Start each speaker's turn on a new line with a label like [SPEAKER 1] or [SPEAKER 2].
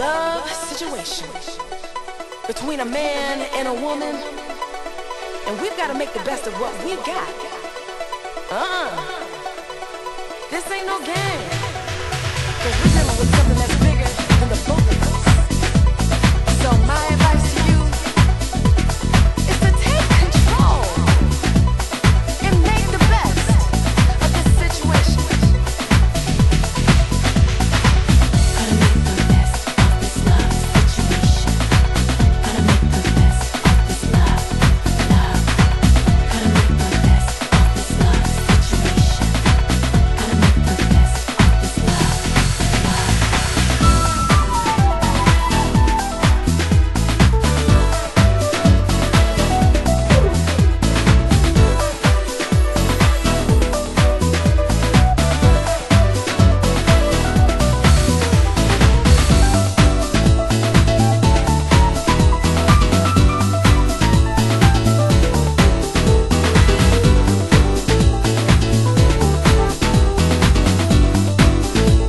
[SPEAKER 1] love situation between a man and a woman, and we've got to make the best of what we got. This ain't no game, 'cause we're dealing with something that's bigger than the both of us.